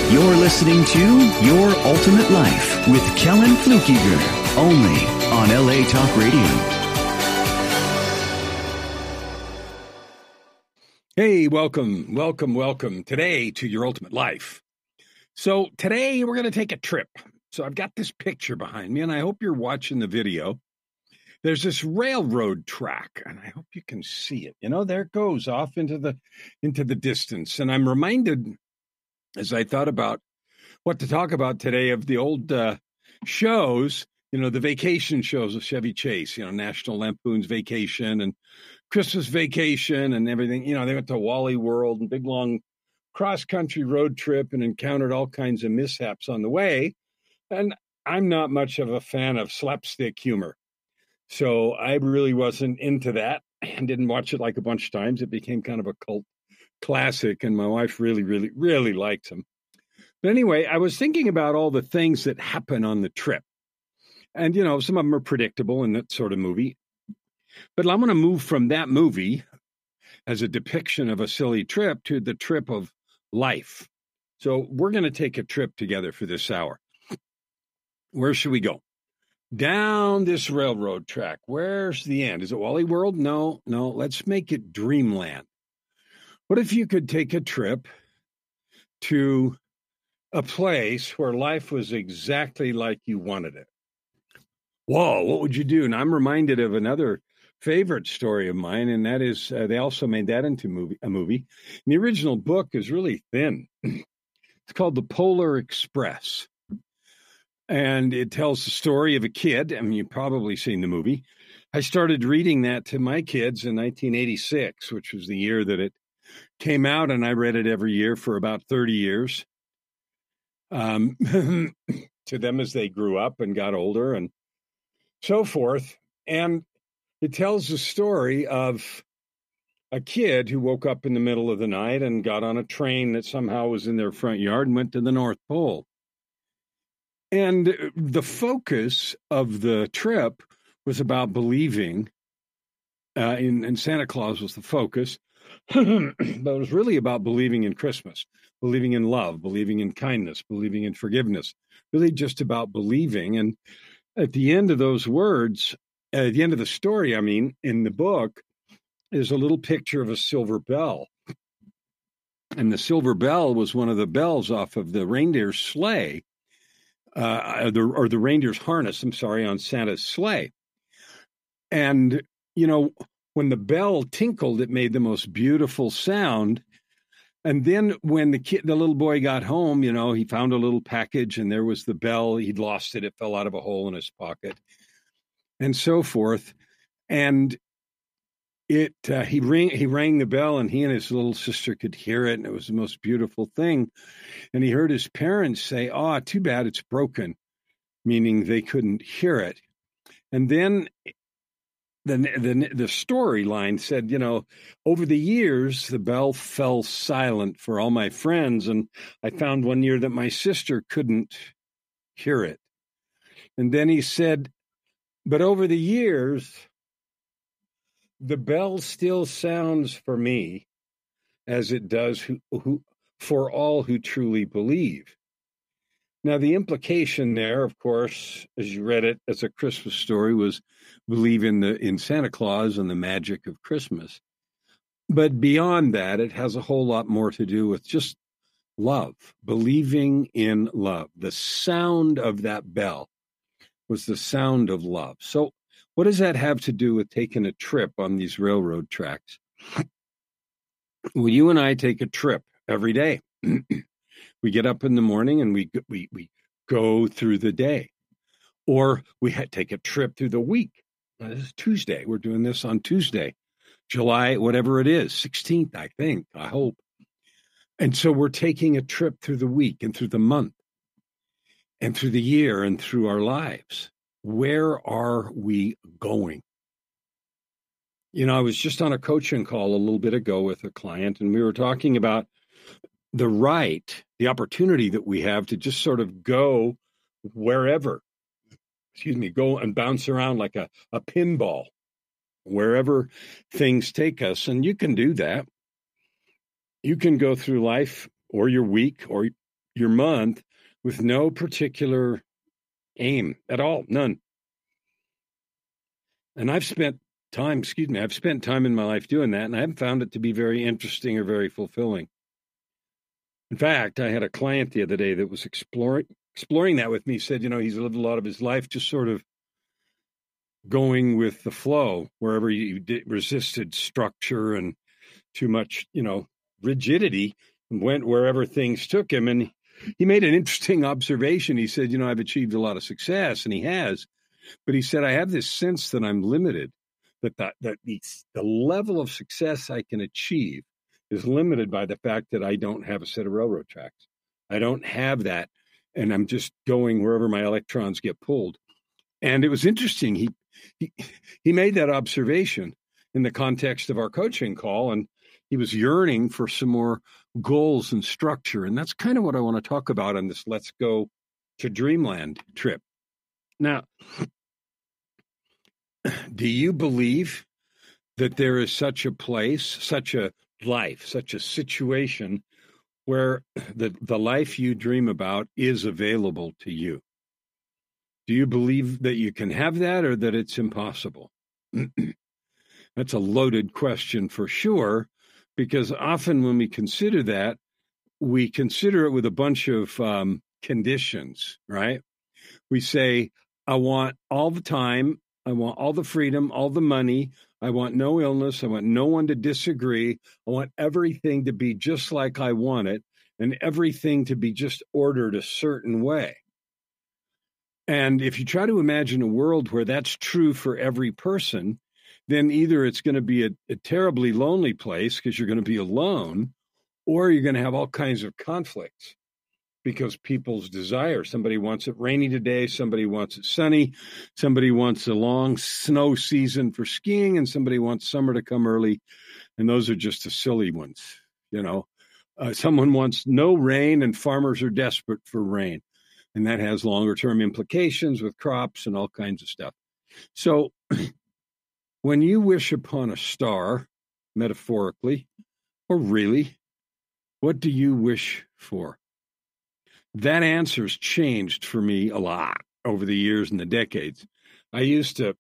You're listening to Your Ultimate Life with Kellen Flukiger, only on LA Talk Radio. Hey, welcome today to Your Ultimate Life. So today we're going to take a trip. So I've got this picture behind me, and I hope you're watching the video. There's this railroad track, and I hope you can see it. You know, there it goes off into the distance. And I'm reminded, as I thought about what to talk about today, of the old shows, you know, the vacation shows of Chevy Chase, you know, National Lampoon's Vacation and Christmas Vacation and everything. You know, they went to Wally World and big, long cross-country road trip and encountered all kinds of mishaps on the way. And I'm not much of a fan of slapstick humor. So I really wasn't into that and didn't watch it like a bunch of times. It became kind of a cult classic, and my wife really likes them. But anyway, I was thinking about all the things that happen on the trip. And, you know, some of them are predictable in that sort of movie. But I'm going to move from that movie as a depiction of a silly trip to the trip of life. So we're going to take a trip together for this hour. Where should we go? Down this railroad track. Where's the end? Is it Wally World? No. Let's make it Dreamland. What if you could take a trip to a place where life was exactly like you wanted it? Whoa, what would you do? And I'm reminded of another favorite story of mine, and that is they also made that into a movie. And the original book is really thin. It's called The Polar Express. And it tells the story of a kid. I mean, you've probably seen the movie. I started reading that to my kids in 1986, which was the year that it came out, and I read it every year for about 30 years to them as they grew up and got older and so forth. And it tells the story of a kid who woke up in the middle of the night and got on a train that somehow was in their front yard and went to the North Pole. And the focus of the trip was about believing, and Santa Claus was the focus, but it was really about believing in Christmas, believing in love, believing in kindness, believing in forgiveness, really just about believing. And at the end of those words, at the end of the story, I mean, in the book, is a little picture of a silver bell. And the silver bell was one of the bells off of the reindeer sleigh, the reindeer's harness, on Santa's sleigh. And, you know, when the bell tinkled, it made the most beautiful sound. And then when the little boy got home, you know, he found a little package and there was the bell. He'd lost it. It fell out of a hole in his pocket and so forth. And he rang the bell, and he and his little sister could hear it. And it was the most beautiful thing. And he heard his parents say, "Oh, too bad it's broken," meaning they couldn't hear it. And then the storyline said, you know, over the years, the bell fell silent for all my friends. And I found one year that my sister couldn't hear it. And then he said, but over the years, the bell still sounds for me as it does for all who truly believe. Now, the implication there, of course, as you read it as a Christmas story, was believe in Santa Claus and the magic of Christmas. But beyond that, it has a whole lot more to do with just love, believing in love. The sound of that bell was the sound of love. So what does that have to do with taking a trip on these railroad tracks? Well, you and I take a trip every day. We get up in the morning and we go through the day, or we take a trip through the week. Now, this is Tuesday. We're doing this on Tuesday, July, whatever it is, 16th, I think, I hope. And so we're taking a trip through the week and through the month and through the year and through our lives. Where are we going? You know, I was just on a coaching call a little bit ago with a client, and we were talking about the opportunity that we have to just sort of go wherever, go and bounce around like a pinball, wherever things take us. And you can do that. You can go through life or your week or your month with no particular aim at all, none. And I've spent time in my life doing that, and I haven't found it to be very interesting or very fulfilling. In fact, I had a client the other day that was exploring that with me. He said, he's lived a lot of his life just sort of going with the flow, wherever he resisted structure and too much, rigidity, and went wherever things took him. And he made an interesting observation. He said, I've achieved a lot of success, and he has. But he said, I have this sense that I'm limited, that the level of success I can achieve is limited by the fact that I don't have a set of railroad tracks. I don't have that, and I'm just going wherever my electrons get pulled. And it was interesting. He made that observation in the context of our coaching call, and he was yearning for some more goals and structure. And that's kind of what I want to talk about on this Let's Go to Dreamland trip. Now, do you believe that there is such a place, such a life, such a situation where the life you dream about is available to you? Do you believe that you can have that, or that it's impossible? That's a loaded question for sure, because often when we consider that, we consider it with a bunch of conditions, right? We say, I want all the time, I want all the freedom, all the money, I want no illness, I want no one to disagree, I want everything to be just like I want it, and everything to be just ordered a certain way. And if you try to imagine a world where that's true for every person, then either it's going to be a terribly lonely place because you're going to be alone, or you're going to have all kinds of conflicts because people's desire. Somebody wants it rainy today, somebody wants it sunny, somebody wants a long snow season for skiing, and somebody wants summer to come early. And those are just the silly ones, someone wants no rain, and farmers are desperate for rain. And that has longer term implications with crops and all kinds of stuff. So when you wish upon a star, metaphorically, or really, what do you wish for? That answer's changed for me a lot over the years and the decades. I used to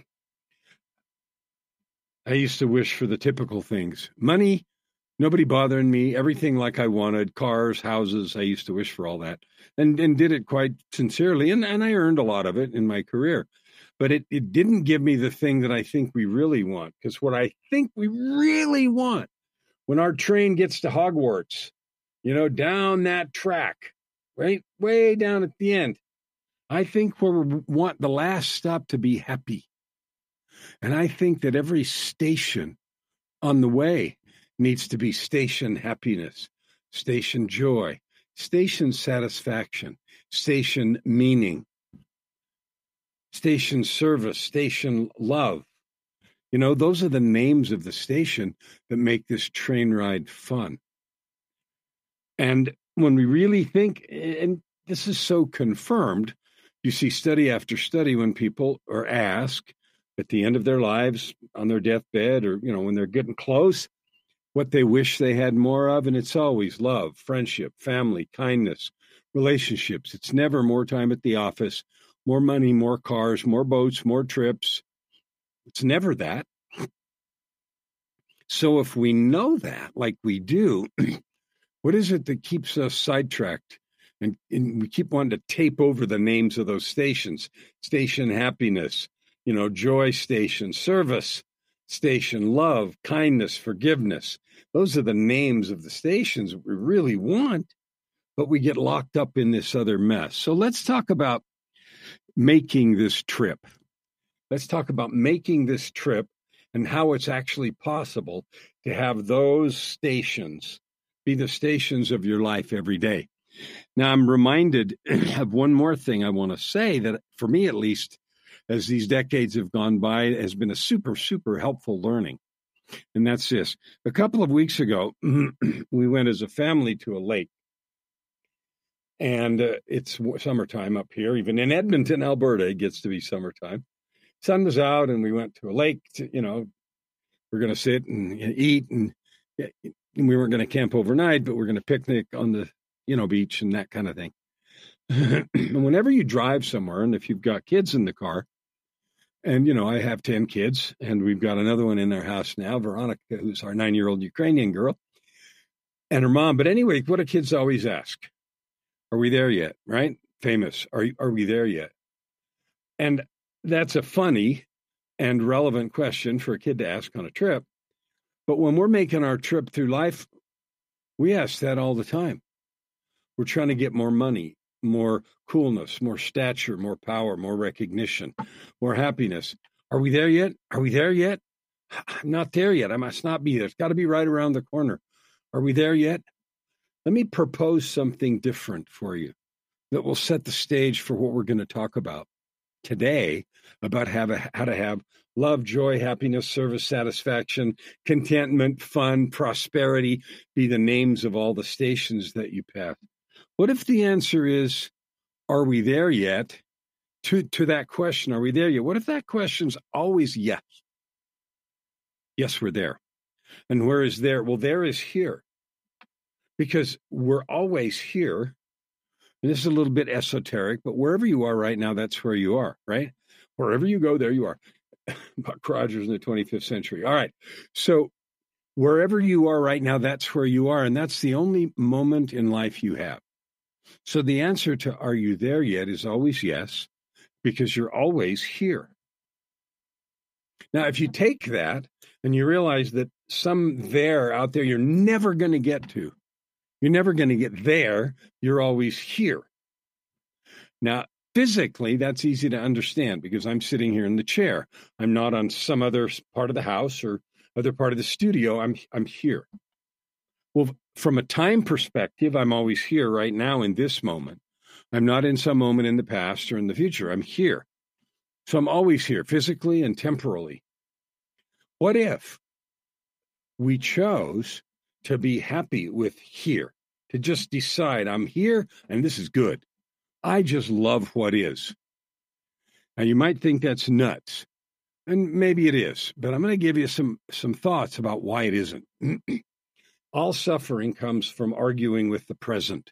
wish for the typical things. Money, nobody bothering me, everything like I wanted, cars, houses. I used to wish for all that and did it quite sincerely. And I earned a lot of it in my career. But it didn't give me the thing that I think we really want. Because what I think we really want, when our train gets to Hogwarts, down that track, right, way down at the end, I think we want the last stop to be happy. And I think that every station on the way needs to be station happiness, station joy, station satisfaction, station meaning, station service, station love. Those are the names of the station that make this train ride fun. And when we really think, and this is so confirmed, you see study after study when people are asked at the end of their lives on their deathbed, or, when they're getting close, what they wish they had more of. And it's always love, friendship, family, kindness, relationships. It's never more time at the office, more money, more cars, more boats, more trips. It's never that. So if we know that, like we do, what is it that keeps us sidetracked? And we keep wanting to tape over the names of those stations. Station happiness, joy station, service station, love, kindness, forgiveness. Those are the names of the stations we really want, but we get locked up in this other mess. So let's talk about making this trip. Let's talk about making this trip and how it's actually possible to have those stations be the stations of your life every day. Now, I'm reminded of one more thing I want to say that, for me at least, as these decades have gone by, has been a super, super helpful learning. And that's this. A couple of weeks ago, we went as a family to a lake. And it's summertime up here. Even in Edmonton, Alberta, it gets to be summertime. Sun was out, and we went to a lake. We're going to sit and eat, and we weren't going to camp overnight, but we're going to picnic on the beach and that kind of thing. And whenever you drive somewhere, and if you've got kids in the car, and, I have 10 kids, and we've got another one in our house now, Veronica, who's our 9-year-old Ukrainian girl, and her mom. But anyway, what do kids always ask? Are we there yet? Right? Famous. Are we there yet? And that's a funny and relevant question for a kid to ask on a trip. But when we're making our trip through life, we ask that all the time. We're trying to get more money, more coolness, more stature, more power, more recognition, more happiness. Are we there yet? Are we there yet? I'm not there yet. I must not be there. It's got to be right around the corner. Are we there yet? Let me propose something different for you that will set the stage for what we're going to talk about today, about how to have love, joy, happiness, service, satisfaction, contentment, fun, prosperity be the names of all the stations that you pass. What if the answer is, are we there yet? To that question, are we there yet? What if that question's always yes? Yes, we're there. And where is there? Well, there is here. Because we're always here. And this is a little bit esoteric, but wherever you are right now, that's where you are, right? Wherever you go, there you are. Buck Rogers in the 25th century. All right. So wherever you are right now, that's where you are. And that's the only moment in life you have. So the answer to are you there yet is always yes, because you're always here. Now, if you take that and you realize that some there out there you're never going to get to, you're never going to get there, you're always here. Now, physically, that's easy to understand because I'm sitting here in the chair. I'm not on some other part of the house or other part of the studio. I'm here. Well, from a time perspective, I'm always here right now in this moment. I'm not in some moment in the past or in the future. I'm here. So I'm always here, physically and temporally. What if we chose to be happy with here, to just decide I'm here and this is good. I just love what is. Now, you might think that's nuts, and maybe it is, but I'm going to give you some thoughts about why it isn't. All suffering comes from arguing with the present.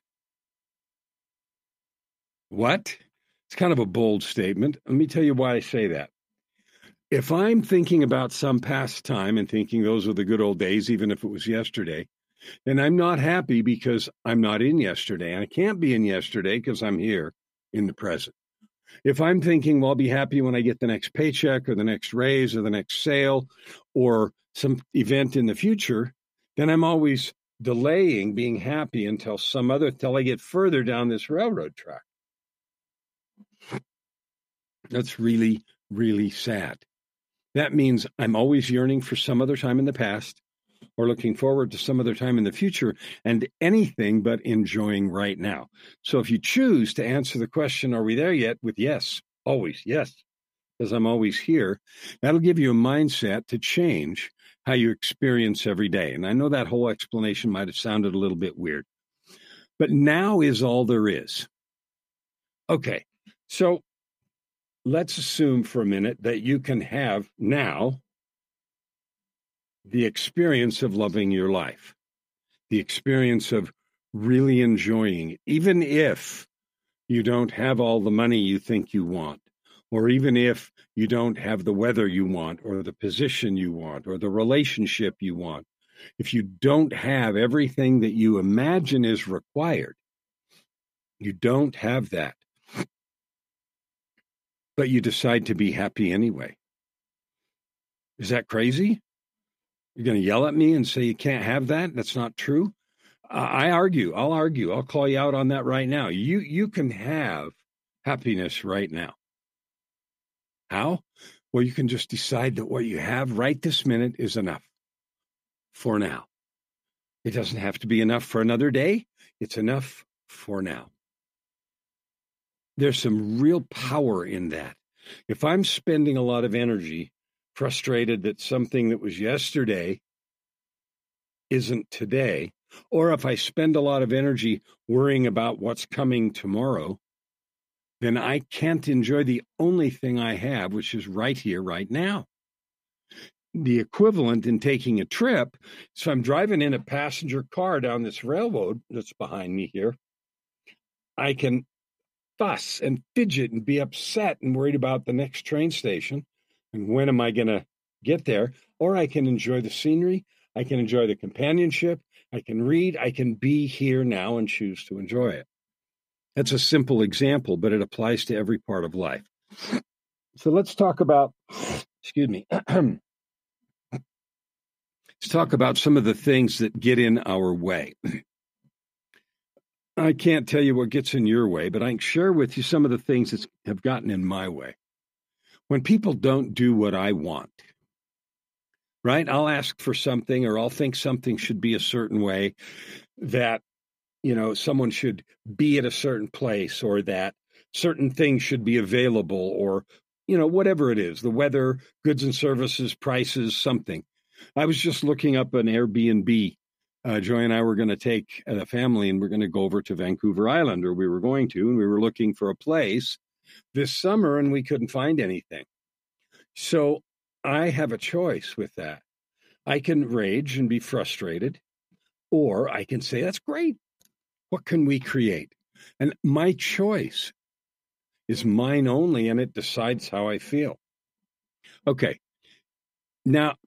What? It's kind of a bold statement. Let me tell you why I say that. If I'm thinking about some past time and thinking those were the good old days, even if it was yesterday, then I'm not happy because I'm not in yesterday. And I can't be in yesterday because I'm here in the present. If I'm thinking, well, I'll be happy when I get the next paycheck or the next raise or the next sale or some event in the future, then I'm always delaying being happy until I get further down this railroad track. That's really, really sad. That means I'm always yearning for some other time in the past or looking forward to some other time in the future and anything but enjoying right now. So if you choose to answer the question, are we there yet? With yes, always yes, because I'm always here, that'll give you a mindset to change how you experience every day. And I know that whole explanation might have sounded a little bit weird, but now is all there is. Okay, so let's assume for a minute that you can have now the experience of loving your life, the experience of really enjoying it, even if you don't have all the money you think you want, or even if you don't have the weather you want, or the position you want, or the relationship you want. If you don't have everything that you imagine is required, you don't have that. But you decide to be happy anyway. Is that crazy? You're going to yell at me and say you can't have that? That's not true. I'll argue. I'll call you out on that right now. You can have happiness right now. How? Well, you can just decide that what you have right this minute is enough for now. It doesn't have to be enough for another day. It's enough for now. There's some real power in that. If I'm spending a lot of energy frustrated that something that was yesterday isn't today, or if I spend a lot of energy worrying about what's coming tomorrow, then I can't enjoy the only thing I have, which is right here, right now. The equivalent in taking a trip, so I'm driving in a passenger car down this railroad that's behind me here, I can fuss and fidget and be upset and worried about the next train station and when am I going to get there, or I can enjoy the scenery, I can enjoy the companionship, I can read, I can be here now and choose to enjoy it. That's a simple example, but it applies to every part of life. So let's talk about, let's talk about some of the things that get in our way. I can't tell you what gets in your way, but I can share with you some of the things that have gotten in my way. When people don't do what I want, right? I'll ask for something or I'll think something should be a certain way, that, someone should be at a certain place, or that certain things should be available, or, whatever it is, the weather, goods and services, prices, something. I was just looking up an Airbnb. Joy and I were going to take a family and we're going to go over to Vancouver Island, or we were going to, and we were looking for a place this summer and we couldn't find anything. So I have a choice with that. I can rage and be frustrated, or I can say, that's great. What can we create? And my choice is mine only, and it decides how I feel. Okay. Now,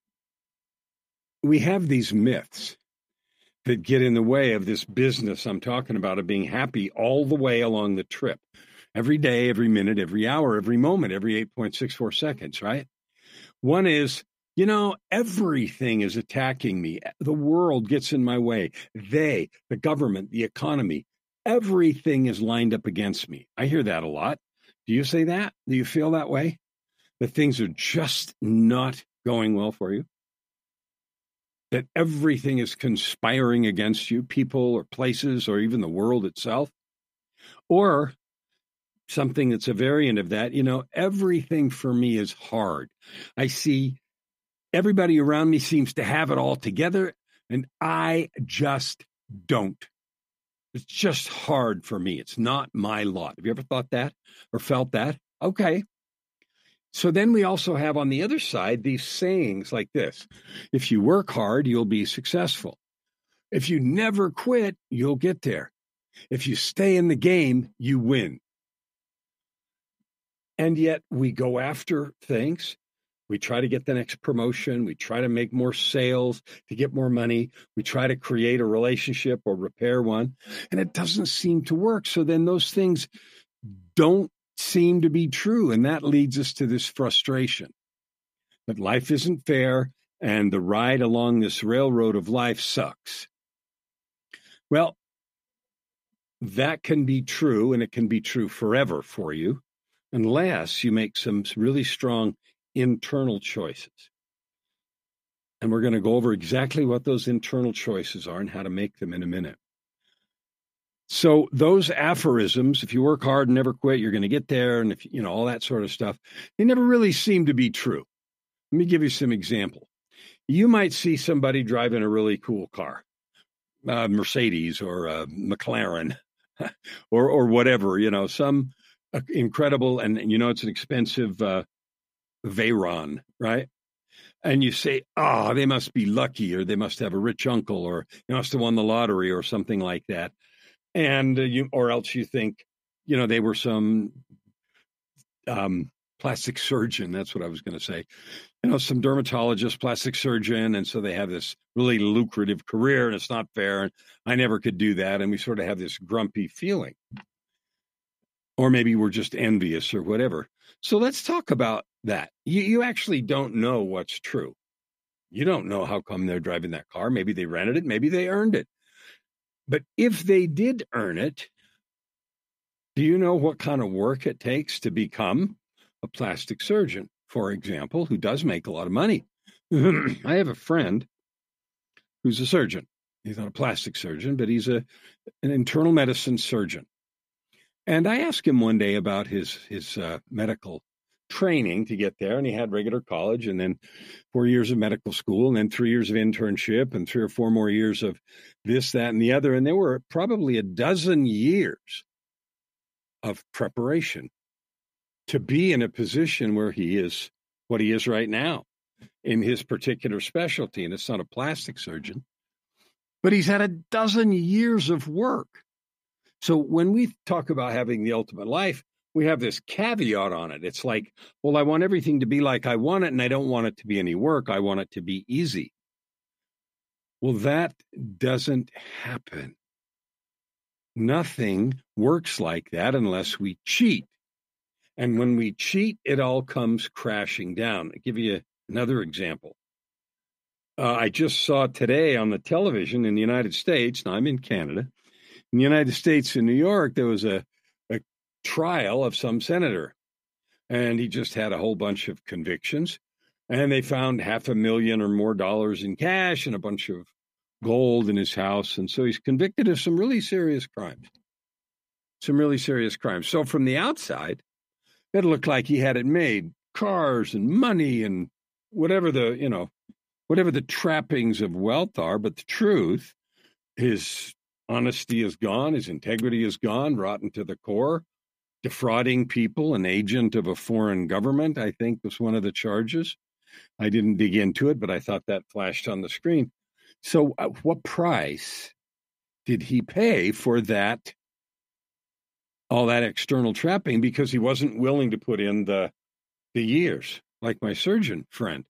we have these myths that get in the way of this business I'm talking about, of being happy all the way along the trip. Every day, every minute, every hour, every moment, every 8.64 seconds, right? One is, everything is attacking me. The world gets in my way. The government, the economy, everything is lined up against me. I hear that a lot. Do you say that? Do you feel that way? That things are just not going well for you? That everything is conspiring against you, people or places or even the world itself? Or something that's a variant of that, everything for me is hard. I see everybody around me seems to have it all together, and I just don't. It's just hard for me. It's not my lot. Have you ever thought that or felt that? Okay. So then we also have on the other side these sayings like this: if you work hard, you'll be successful. If you never quit, you'll get there. If you stay in the game, you win. And yet we go after things. We try to get the next promotion. We try to make more sales to get more money. We try to create a relationship or repair one, and it doesn't seem to work. So then those things don't seem to be true, and that leads us to this frustration that life isn't fair and the ride along this railroad of life sucks. Well, that can be true, and it can be true forever for you, unless you make some really strong internal choices. And we're going to go over exactly what those internal choices are and how to make them in a minute. So those aphorisms, if you work hard and never quit, you're going to get there, and if all that sort of stuff, they never really seem to be true. Let me give you some example. You might see somebody driving a really cool car, Mercedes or a McLaren, or whatever, some incredible, and it's an expensive Veyron, right? And you say, they must be lucky, or they must have a rich uncle, or they must have won the lottery or something like that. And or else you think, they were some plastic surgeon. That's what I was going to say. Some dermatologist, plastic surgeon. And so they have this really lucrative career, and it's not fair. And I never could do that. And we sort of have this grumpy feeling. Or maybe we're just envious or whatever. So let's talk about that. You actually don't know what's true. You don't know how come they're driving that car. Maybe they rented it. Maybe they earned it. But if they did earn it, do you know what kind of work it takes to become a plastic surgeon, for example, who does make a lot of money? I have a friend who's a surgeon. He's not a plastic surgeon, but he's an internal medicine surgeon. And I asked him one day about his medical training to get there, and he had regular college and then 4 years of medical school and then 3 years of internship and 3 or 4 more years of this, that, and the other. And there were probably a dozen years of preparation to be in a position where he is what he is right now in his particular specialty. And it's not a plastic surgeon, but he's had a dozen years of work So when we talk about having the ultimate life, we have this caveat on it. It's like, well, I want everything to be like I want it, and I don't want it to be any work. I want it to be easy. Well, that doesn't happen. Nothing works like that unless we cheat. And when we cheat, it all comes crashing down. I'll give you another example. I just saw today on the television in the United States, now I'm in Canada, in the United States, in New York, there was a trial of some senator, and he just had a whole bunch of convictions, and they found $500,000 or more in cash and a bunch of gold in his house. And so he's convicted of some really serious crimes. So from the outside, it looked like he had it made, cars and money and whatever the trappings of wealth are. But the truth, his honesty is gone, his integrity is gone, rotten to the core, defrauding people, an agent of a foreign government, I think was one of the charges. I didn't dig into it, but I thought that flashed on the screen. So what price did he pay for that, all that external trapping, because he wasn't willing to put in the years, like my surgeon friend?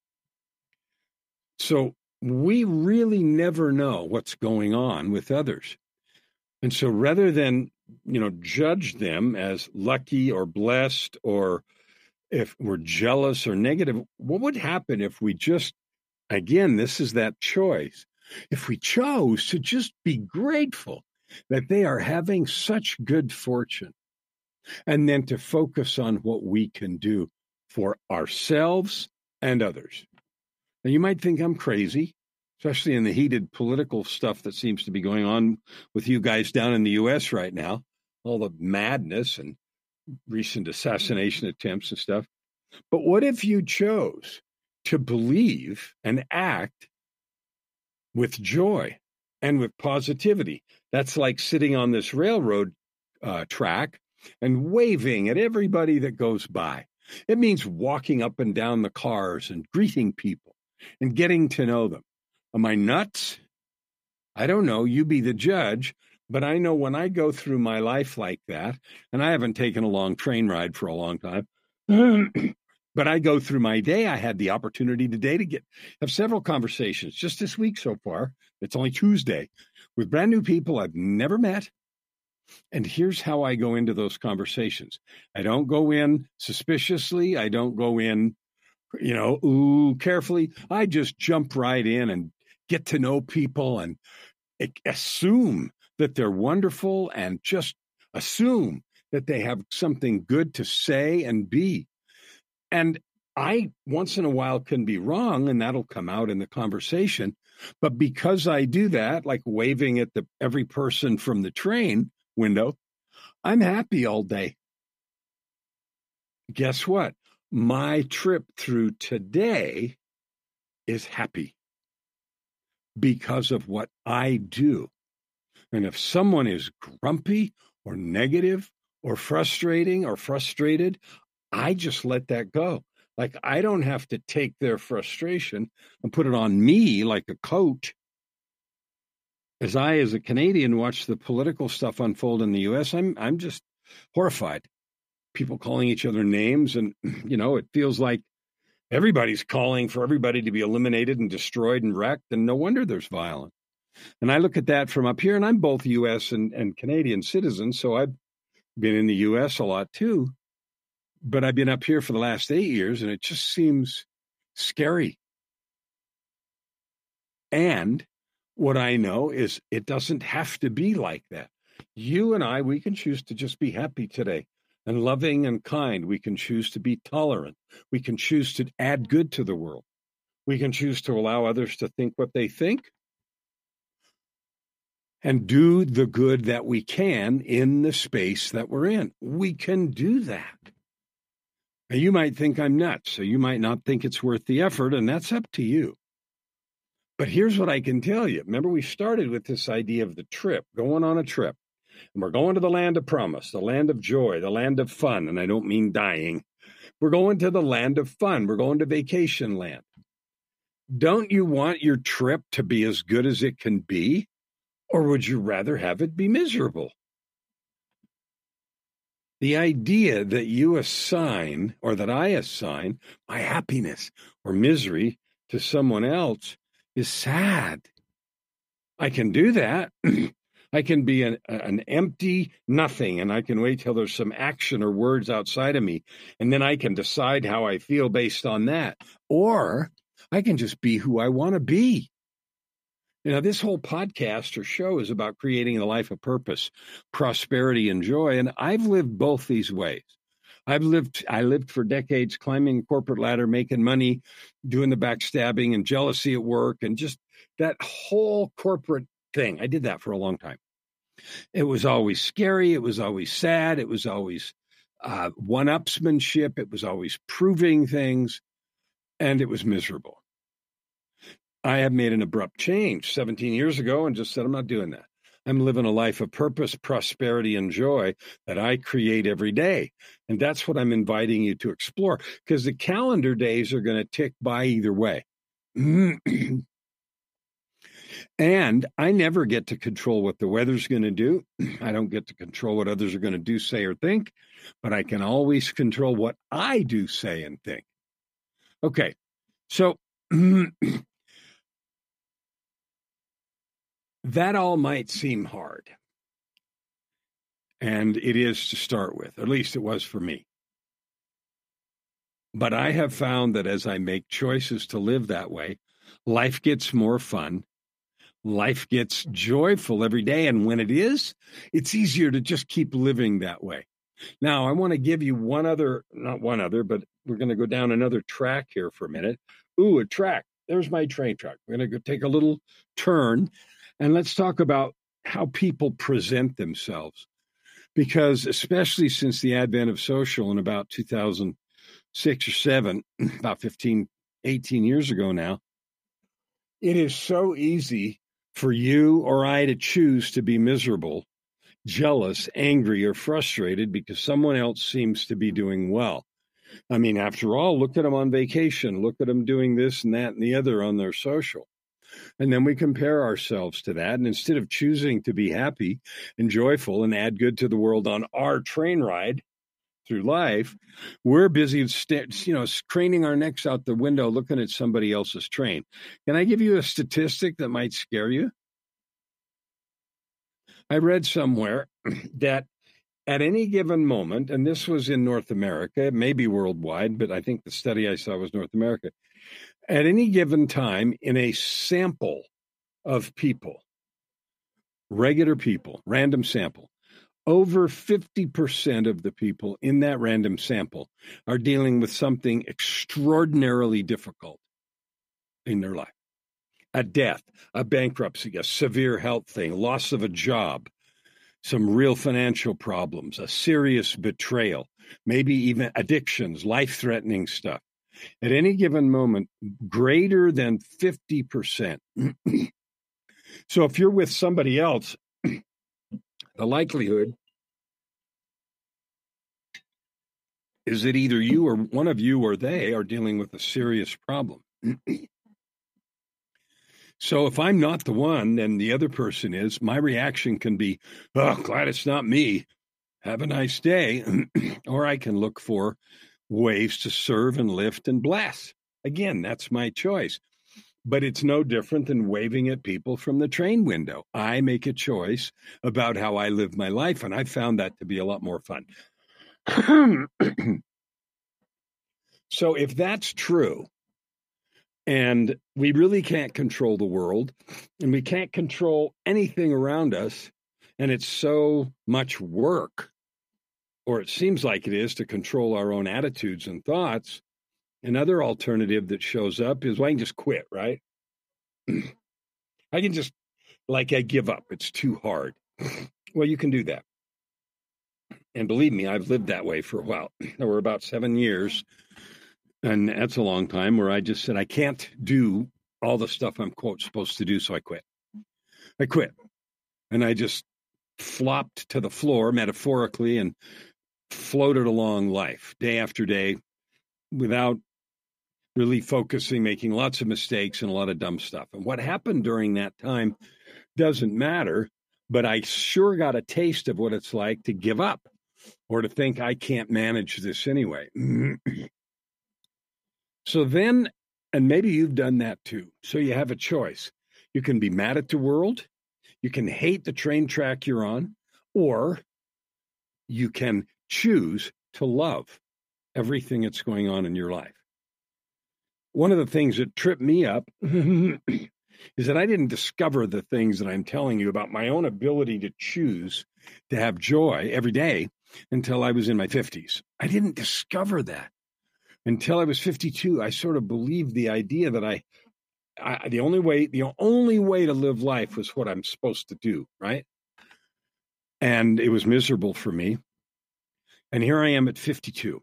So we really never know what's going on with others. And so rather than, judge them as lucky or blessed, or if we're jealous or negative, what would happen if we just, again, this is that choice, if we chose to just be grateful that they are having such good fortune, and then to focus on what we can do for ourselves and others. Now, you might think I'm crazy, especially in the heated political stuff that seems to be going on with you guys down in the U.S. right now, all the madness and recent assassination attempts and stuff. But what if you chose to believe and act with joy and with positivity? That's like sitting on this railroad track and waving at everybody that goes by. It means walking up and down the cars and greeting people and getting to know them. Am I nuts? I don't know. You be the judge. But I know when I go through my life like that, and I haven't taken a long train ride for a long time, but I go through my day. I had the opportunity today to have several conversations just this week so far. It's only Tuesday, with brand new people I've never met. And here's how I go into those conversations. I don't go in suspiciously. I don't go in, carefully. I just jump right in and get to know people and assume that they're wonderful and just assume that they have something good to say and be. And I, once in a while, can be wrong, and that'll come out in the conversation. But because I do that, like waving at every person from the train window, I'm happy all day. Guess what? My trip through today is happy because of what I do. And if someone is grumpy or negative or frustrating or frustrated, I just let that go. Like, I don't have to take their frustration and put it on me like a coat. As a Canadian, watch the political stuff unfold in the U.S., I'm just horrified. People calling each other names, and, it feels like everybody's calling for everybody to be eliminated and destroyed and wrecked, and no wonder there's violence. And I look at that from up here, and I'm both U.S. and Canadian citizen, so I've been in the U.S. a lot too. But I've been up here for the last 8 years, and it just seems scary. And what I know is it doesn't have to be like that. You and I, we can choose to just be happy today and loving and kind. We can choose to be tolerant. We can choose to add good to the world. We can choose to allow others to think what they think and do the good that we can in the space that we're in. We can do that. Now, you might think I'm nuts, so you might not think it's worth the effort, and that's up to you. But here's what I can tell you. Remember, we started with this idea of the trip, going on a trip. And we're going to the land of promise, the land of joy, the land of fun. And I don't mean dying. We're going to the land of fun. We're going to vacation land. Don't you want your trip to be as good as it can be? Or would you rather have it be miserable? The idea that you assign, or that I assign, my happiness or misery to someone else is sad. I can do that. I can be an empty nothing, and I can wait till there's some action or words outside of me, and then I can decide how I feel based on that. Or I can just be who I want to be. You know, this whole podcast or show is about creating a life of purpose, prosperity, and joy. And I've lived both these ways. I lived for decades climbing the corporate ladder, making money, doing the backstabbing and jealousy at work, and just that whole corporate thing. I did that for a long time. It was always scary. It was always sad. It was always one-upsmanship. It was always proving things, and it was miserable. I have made an abrupt change 17 years ago and just said, I'm not doing that. I'm living a life of purpose, prosperity, and joy that I create every day. And that's what I'm inviting you to explore, because the calendar days are going to tick by either way. And I never get to control what the weather's going to do. I don't get to control what others are going to do, say, or think, but I can always control what I do, say, and think. Okay, so that all might seem hard, and it is to start with. At least it was for me. But I have found that as I make choices to live that way, life gets more fun. Life gets joyful every day. And when it is, it's easier to just keep living that way. Now, I want to give you not one other, but we're going to go down another track here for a minute. Ooh, a track. There's my train track. We're going to go take a little turn. And let's talk about how people present themselves, because especially since the advent of social in about 2006 or 7, about 15, 18 years ago now, it is so easy for you or I to choose to be miserable, jealous, angry, or frustrated because someone else seems to be doing well. I mean, after all, look at them on vacation. Look at them doing this and that and the other on their social. And then we compare ourselves to that. And instead of choosing to be happy and joyful and add good to the world on our train ride through life, we're busy, craning our necks out the window looking at somebody else's train. Can I give you a statistic that might scare you? I read somewhere that at any given moment, and this was in North America, it may be worldwide, but I think the study I saw was North America. At any given time, in a sample of people, regular people, random sample, over 50% of the people in that random sample are dealing with something extraordinarily difficult in their life. A death, a bankruptcy, a severe health thing, loss of a job, some real financial problems, a serious betrayal, maybe even addictions, life-threatening stuff. At any given moment, greater than 50%. So if you're with somebody else, the likelihood is that either you or one of you or they are dealing with a serious problem. So if I'm not the one, then the other person is, my reaction can be, oh, glad it's not me. Have a nice day. Or I can look for ways to serve and lift and bless. Again, that's my choice. But it's no different than waving at people from the train window. I make a choice about how I live my life, and I found that to be a lot more fun. So if that's true, and we really can't control the world, and we can't control anything around us, and it's so much work, or it seems like it is, to control our own attitudes and thoughts, another alternative that shows up is, well, I can just quit, right? I can just, I give up. It's too hard. Well, you can do that. And believe me, I've lived that way for a while. There were about 7 years, and that's a long time, where I just said, I can't do all the stuff I'm, quote, supposed to do, so I quit. I quit. And I just flopped to the floor, metaphorically, and floated along life day after day without really focusing, making lots of mistakes and a lot of dumb stuff. And what happened during that time doesn't matter, but I sure got a taste of what it's like to give up. or to think I can't manage this anyway. So then, and maybe you've done that too. So you have a choice. You can be mad at the world, you can hate the train track you're on, or you can choose to love everything that's going on in your life. One of the things that tripped me up is that I didn't discover the things that I'm telling you about my own ability to choose to have joy every day until I was in my 50s. I didn't discover that until I was 52. I sort of believed the idea that the only way to live life was what I'm supposed to do, right? And it was miserable for me. And here I am at 52.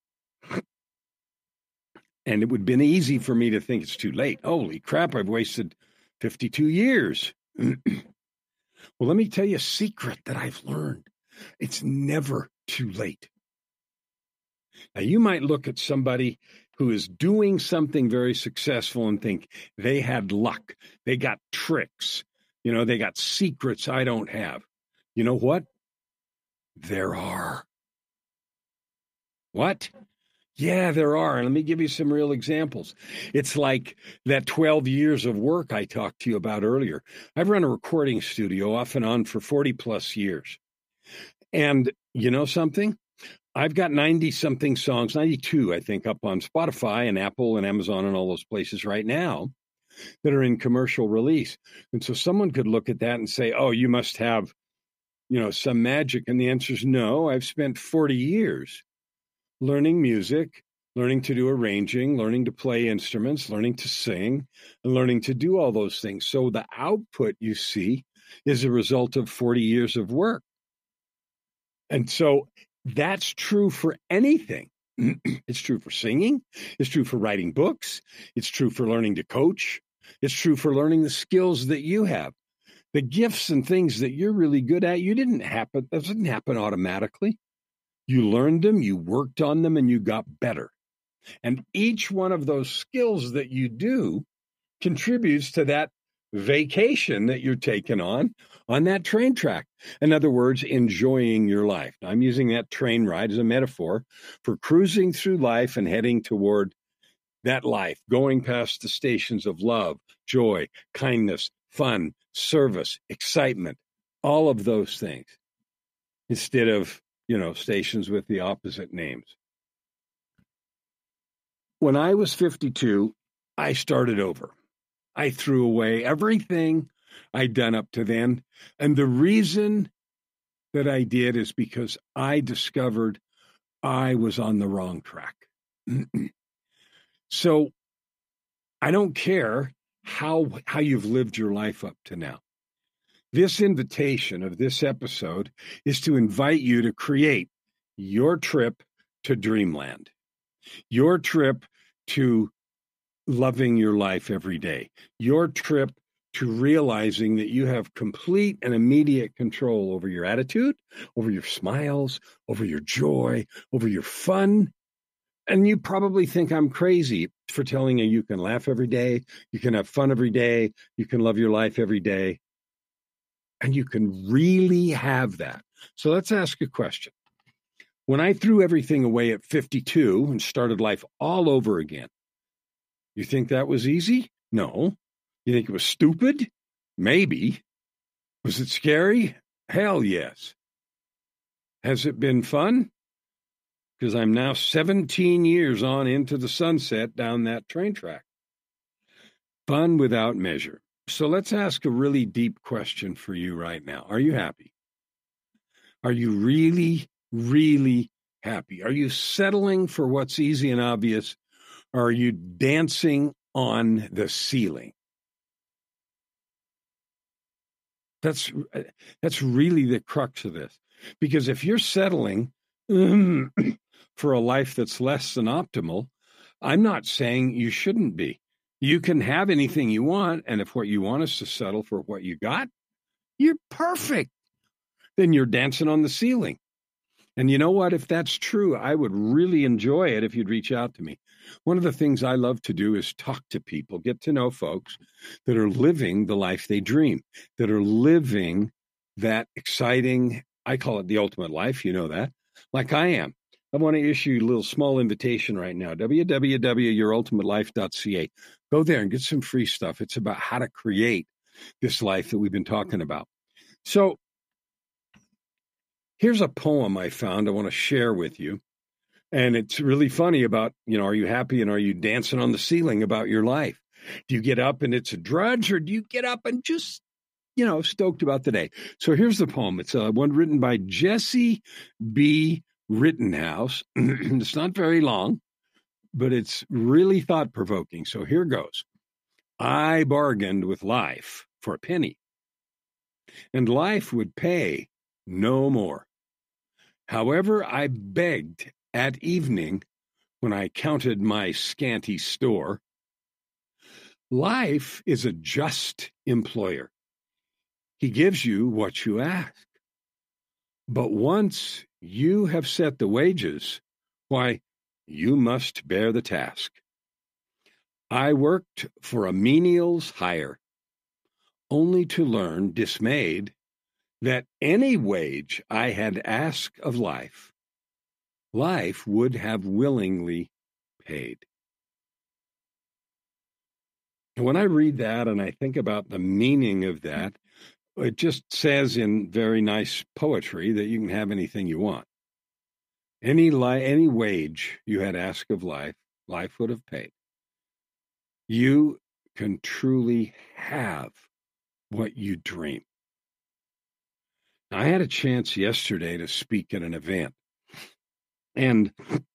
And it would have been easy for me to think it's too late. Holy crap, I've wasted 52 years. Well, let me tell you a secret that I've learned. It's never too late. Now, you might look at somebody who is doing something very successful and think they had luck. They got tricks. They got secrets I don't have. You know what? There are. What? Yeah, there are. And let me give you some real examples. It's like that 12 years of work I talked to you about earlier. I've run a recording studio off and on for 40 plus years. And you know something? I've got 90-something songs, 92, I think, up on Spotify and Apple and Amazon and all those places right now that are in commercial release. And so someone could look at that and say, oh, you must have, some magic. And the answer is no. I've spent 40 years learning music, learning to do arranging, learning to play instruments, learning to sing, and learning to do all those things. So the output you see is a result of 40 years of work. And so that's true for anything. It's true for singing. It's true for writing books. It's true for learning to coach. It's true for learning the skills that you have. The gifts and things that you're really good at, that didn't happen automatically. You learned them, you worked on them, and you got better. And each one of those skills that you do contributes to that vacation that you're taking on that train track. In other words, enjoying your life. Now, I'm using that train ride as a metaphor for cruising through life and heading toward that life, going past the stations of love, joy, kindness, fun, service, excitement, all of those things, instead of stations with the opposite names. When I was 52, I started over. I threw away everything I'd done up to then. And the reason that I did is because I discovered I was on the wrong track. So I don't care how you've lived your life up to now. This invitation of this episode is to invite you to create your trip to dreamland, your trip to loving your life every day, your trip to realizing that you have complete and immediate control over your attitude, over your smiles, over your joy, over your fun. And you probably think I'm crazy for telling you can laugh every day, you can have fun every day, you can love your life every day. And you can really have that. So let's ask a question. When I threw everything away at 52 and started life all over again, you think that was easy? No. You think it was stupid? Maybe. Was it scary? Hell yes. Has it been fun? Because I'm now 17 years on into the sunset down that train track. Fun without measure. So let's ask a really deep question for you right now. Are you happy? Are you really, really happy? Are you settling for what's easy and obvious? Or are you dancing on the ceiling? That's really the crux of this. Because if you're settling for a life that's less than optimal, I'm not saying you shouldn't be. You can have anything you want, and if what you want is to settle for what you got, you're perfect. Then you're dancing on the ceiling. And you know what? If that's true, I would really enjoy it if you'd reach out to me. One of the things I love to do is talk to people, get to know folks that are living the life they dream, that are living that exciting, I call it the ultimate life, you know that, like I am. I want to issue you a little small invitation right now, www.yourultimatelife.ca. Go there and get some free stuff. It's about how to create this life that we've been talking about. So here's a poem I found I want to share with you. And it's really funny about, are you happy and are you dancing on the ceiling about your life? Do you get up and it's a drudge, or do you get up and just, stoked about the day? So here's the poem. It's one written by Jesse B. Rittenhouse. It's not very long, but it's really thought-provoking. So here goes. I bargained with life for a penny, and life would pay no more. However, I begged at evening when I counted my scanty store. Life is a just employer. He gives you what you ask. But once you have set the wages, why, you must bear the task. I worked for a menial's hire, only to learn, dismayed, that any wage I had asked of life, life would have willingly paid. And when I read that and I think about the meaning of that, it just says in very nice poetry that you can have anything you want. Any wage you had asked of life, life would have paid. You can truly have what you dream. Now, I had a chance yesterday to speak at an event, and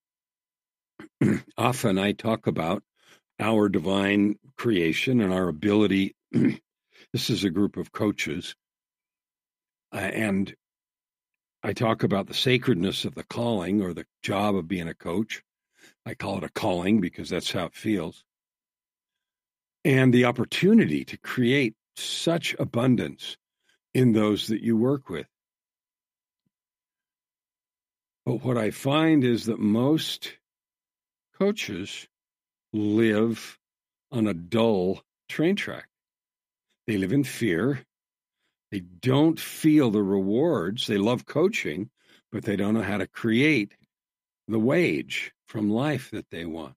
often I talk about our divine creation and our ability. This is a group of coaches, and I talk about the sacredness of the calling or the job of being a coach. I call it a calling because that's how it feels. And the opportunity to create such abundance in those that you work with. But what I find is that most coaches live on a dull train track. They live in fear. They don't feel the rewards. They love coaching, but they don't know how to create the wage from life that they want.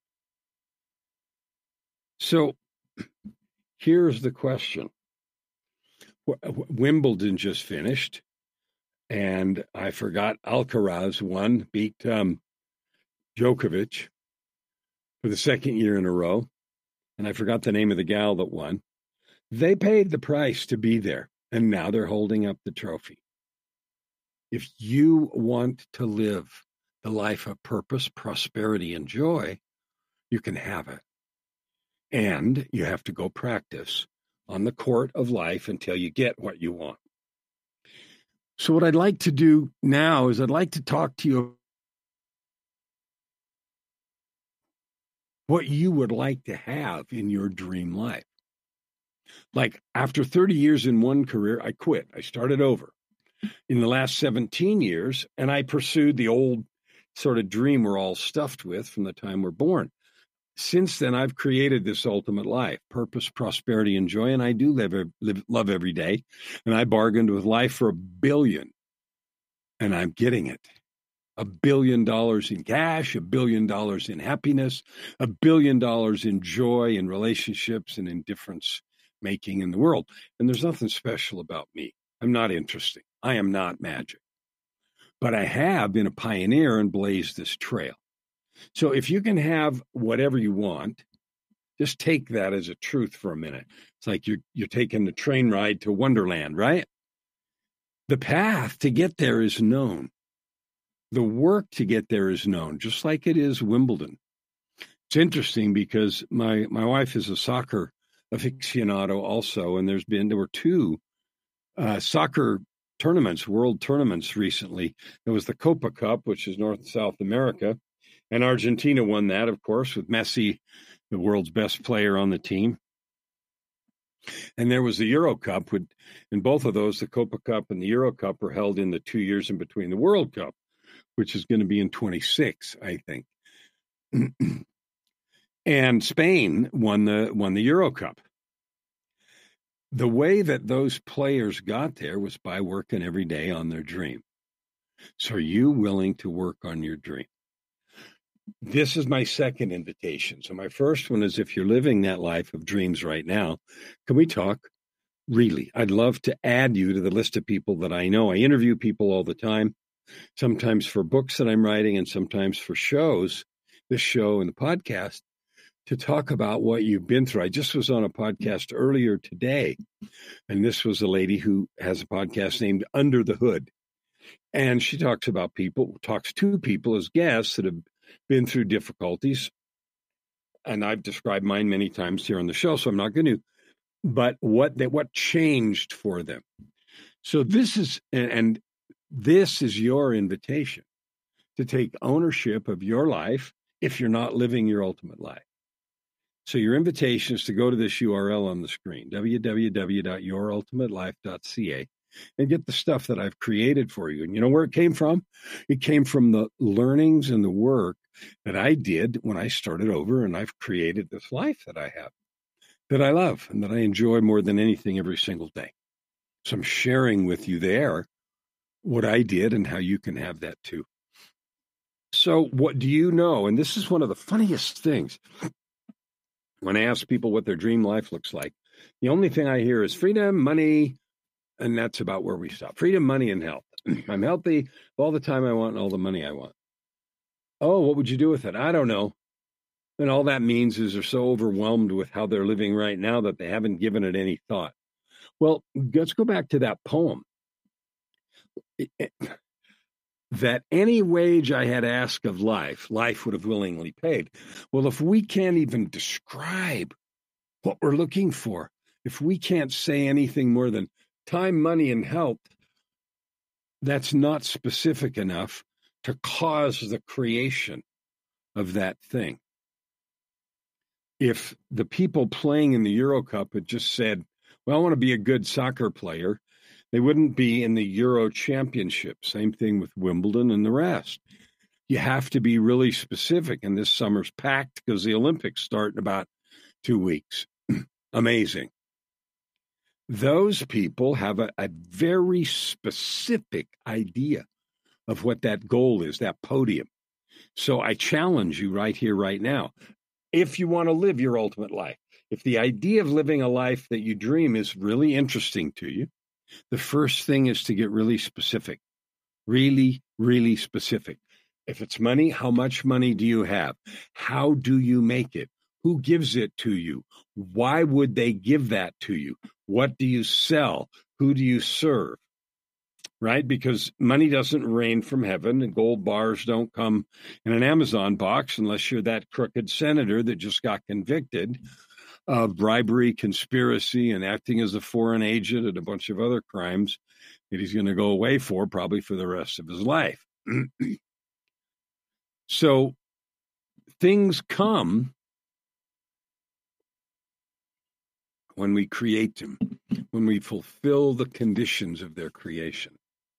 So here's the question. Wimbledon just finished, and I forgot Alcaraz won, beat Djokovic for the second year in a row, and I forgot the name of the gal that won. They paid the price to be there, and now they're holding up the trophy. If you want to live the life of purpose, prosperity, and joy, you can have it. And you have to go practice on the court of life until you get what you want. So what I'd like to do now is I'd like to talk to you what you would like to have in your dream life. Like after 30 years in one career, I quit. I started over. In the last 17 years, and I pursued the old sort of dream we're all stuffed with from the time we're born. Since then, I've created this ultimate life, purpose, prosperity, and joy, and I do love every day. And I bargained with life for $1 billion, and I'm getting it. $1 billion in cash, $1 billion in happiness, $1 billion in joy, in relationships, and in difference making in the world. And there's nothing special about me. I'm not interesting. I am not magic. But I have been a pioneer and blazed this trail. So if you can have whatever you want, just take that as a truth for a minute. It's like you're taking the train ride to Wonderland, right? The path to get there is known. The work to get there is known, just like it is Wimbledon. It's interesting because my wife is a soccer aficionado also, and there were two soccer tournaments, world tournaments recently. There was the Copa Cup, which is North and South America, and Argentina won that, of course, with Messi, the world's best player on the team. And there was the Euro Cup. In both of those, the Copa Cup and the Euro Cup were held in the 2 years in between the World Cup, which is going to be in 26, I think. And Spain won the Euro Cup. The way that those players got there was by working every day on their dream. So are you willing to work on your dream? This is my second invitation. So my first one is, if you're living that life of dreams right now, can we talk? Really, I'd love to add you to the list of people that I know. I interview people all the time, sometimes for books that I'm writing and sometimes for shows, this show and the podcast, to talk about what you've been through. I just was on a podcast earlier today, and this was a lady who has a podcast named Under the Hood. And she talks to people as guests that have been through difficulties. And I've described mine many times here on the show, so I'm not going to. But what changed for them. So this is your invitation to take ownership of your life if you're not living your ultimate life. So your invitation is to go to this URL on the screen, www.yourultimatelife.ca, and get the stuff that I've created for you. And you know where it came from? It came from the learnings and the work that I did when I started over, and I've created this life that I have, that I love and that I enjoy more than anything every single day. So I'm sharing with you there what I did and how you can have that too. So what do you know? And this is one of the funniest things. When I ask people what their dream life looks like, the only thing I hear is freedom, money, and that's about where we stop. Freedom, money, and health. I'm healthy all the time I want and all the money I want. Oh, what would you do with it? I don't know. And all that means is they're so overwhelmed with how they're living right now that they haven't given it any thought. Well, let's go back to that poem. That any wage I had asked of life would have willingly paid. Well, if we can't even describe what we're looking for, if we can't say anything more than time, money, and health, that's not specific enough to cause the creation of that thing. If the people playing in the Euro Cup had just said, well, I want to be a good soccer player, they wouldn't be in the Euro Championship. Same thing with Wimbledon and the rest. You have to be really specific, and this summer's packed because the Olympics start in about 2 weeks. Amazing. Those people have a very specific idea of what that goal is, that podium. So I challenge you right here, right now. If you want to live your ultimate life, if the idea of living a life that you dream is really interesting to you, the first thing is to get really specific, really, really specific. If it's money, how much money do you have? How do you make it? Who gives it to you? Why would they give that to you? What do you sell? Who do you serve? Right? Because money doesn't rain from heaven, and gold bars don't come in an Amazon box unless you're that crooked senator that just got convicted of bribery, conspiracy, and acting as a foreign agent and a bunch of other crimes that he's going to go away for probably for the rest of his life. So things come when we create them, when we fulfill the conditions of their creation.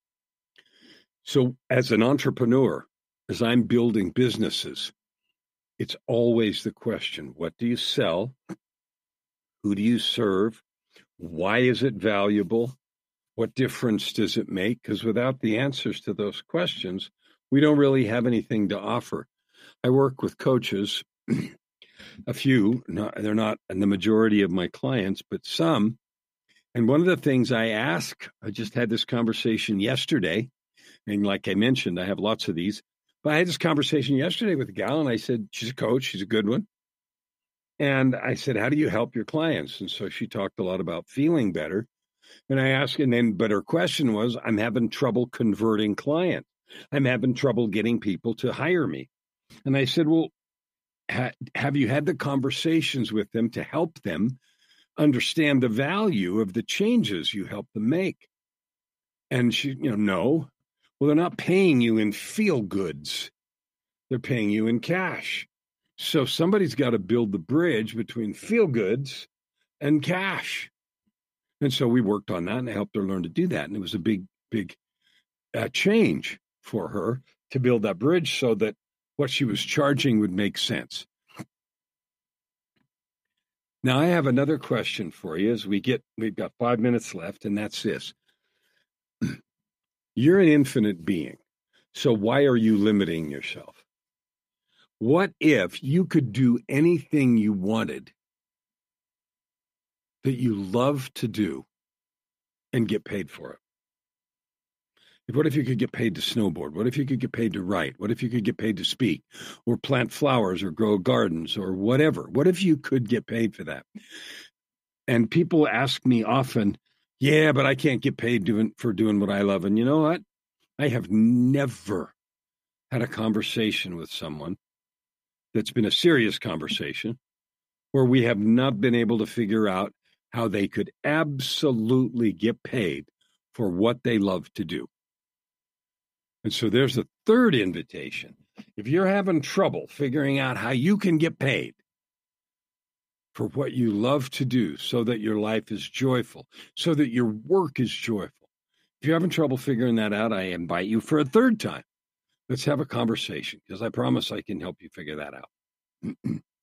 So as an entrepreneur, as I'm building businesses, it's always the question, what do you sell? Who do you serve? Why is it valuable? What difference does it make? Because without the answers to those questions, we don't really have anything to offer. I work with coaches, a few, they're not the majority of my clients, but some. And one of the things I ask, I just had this conversation yesterday, and like I mentioned, I have lots of these, but I had this conversation yesterday with a gal, and I said, she's a coach, she's a good one. And I said, how do you help your clients? And so she talked a lot about feeling better. And I asked, but her question was, I'm having trouble converting clients. I'm having trouble getting people to hire me. And I said, well, have you had the conversations with them to help them understand the value of the changes you help them make? And she, no. Well, they're not paying you in feel goods. They're paying you in cash. So somebody's got to build the bridge between feel goods and cash. And so we worked on that, and I helped her learn to do that. And it was a big change for her to build that bridge so that what she was charging would make sense. Now, I have another question for you as we've got 5 minutes left, and that's this. You're an infinite being. So why are you limiting yourself? What if you could do anything you wanted that you love to do and get paid for it? What if you could get paid to snowboard? What if you could get paid to write? What if you could get paid to speak or plant flowers or grow gardens or whatever? What if you could get paid for that? And people ask me often, yeah, but I can't get paid for doing what I love. And you know what? I have never had a conversation with someone that's been a serious conversation where we have not been able to figure out how they could absolutely get paid for what they love to do. And so there's a third invitation. If you're having trouble figuring out how you can get paid for what you love to do so that your life is joyful, so that your work is joyful, if you're having trouble figuring that out, I invite you for a third time. Let's have a conversation, because I promise I can help you figure that out.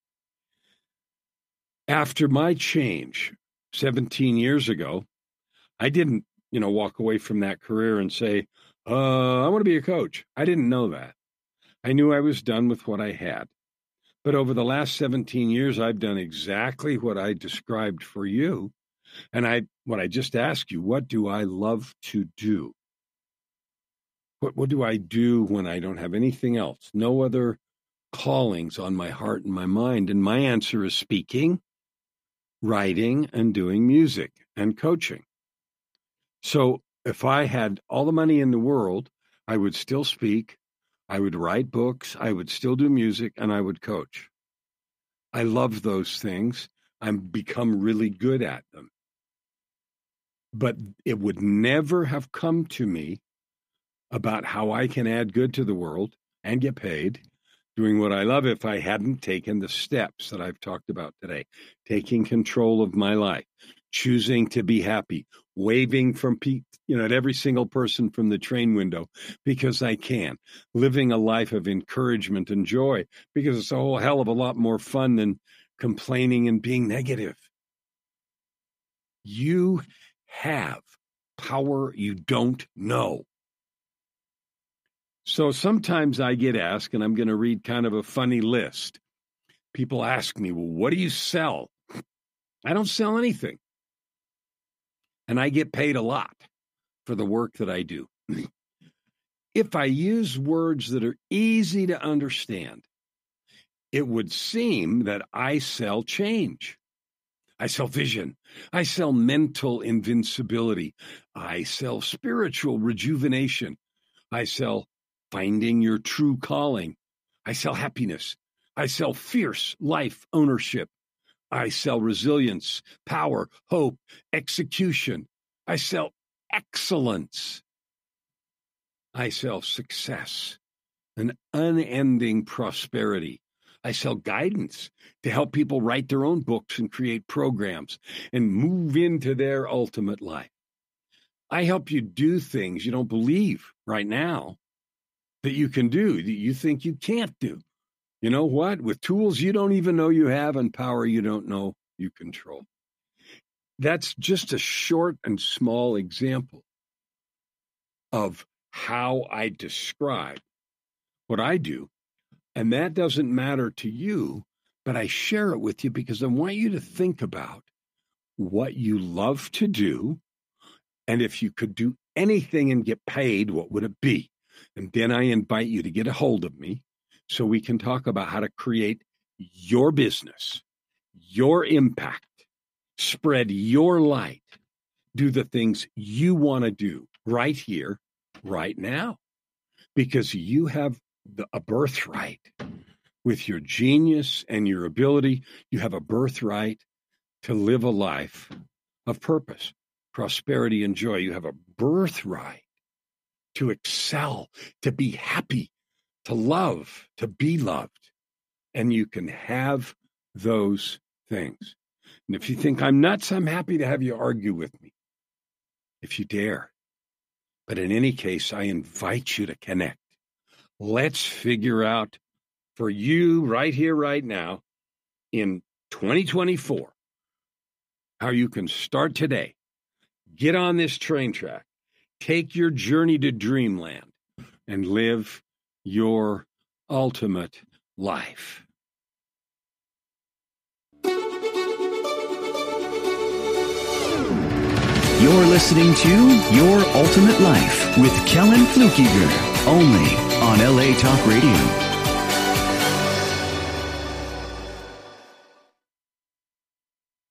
After my change 17 years ago, I didn't, walk away from that career and say, I want to be a coach. I didn't know that. I knew I was done with what I had. But over the last 17 years, I've done exactly what I described for you. And what I just asked you, what do I love to do? What do I do when I don't have anything else? No other callings on my heart and my mind. And my answer is speaking, writing, and doing music and coaching. So if I had all the money in the world, I would still speak, I would write books, I would still do music, and I would coach. I love those things. I've become really good at them. But it would never have come to me about how I can add good to the world and get paid doing what I love if I hadn't taken the steps that I've talked about today. Taking control of my life, choosing to be happy, waving from at every single person from the train window because I can, living a life of encouragement and joy because it's a whole hell of a lot more fun than complaining and being negative. You have power you don't know. So sometimes I get asked, and I'm going to read kind of a funny list. People ask me, well, what do you sell? I don't sell anything. And I get paid a lot for the work that I do. If I use words that are easy to understand, it would seem that I sell change. I sell vision. I sell mental invincibility. I sell spiritual rejuvenation. I sell finding your true calling. I sell happiness. I sell fierce life ownership. I sell resilience, power, hope, execution. I sell excellence. I sell success, an unending prosperity. I sell guidance to help people write their own books and create programs and move into their ultimate life. I help you do things you don't believe right now that you can do, that you think you can't do. You know what? With tools you don't even know you have and power you don't know you control. That's just a short and small example of how I describe what I do. And that doesn't matter to you, but I share it with you because I want you to think about what you love to do. And if you could do anything and get paid, what would it be? And then I invite you to get a hold of me so we can talk about how to create your business, your impact, spread your light, do the things you want to do right here, right now, because you have a birthright with your genius and your ability. You have a birthright to live a life of purpose, prosperity, and joy. You have a birthright to excel, to be happy, to love, to be loved. And you can have those things. And if you think I'm nuts, I'm happy to have you argue with me, if you dare. But in any case, I invite you to connect. Let's figure out for you right here, right now, in 2024, how you can start today. Get on this train track. Take your journey to dreamland. and live your ultimate life. You're listening to Your Ultimate Life with Kellen Flukiger, only on LA Talk Radio.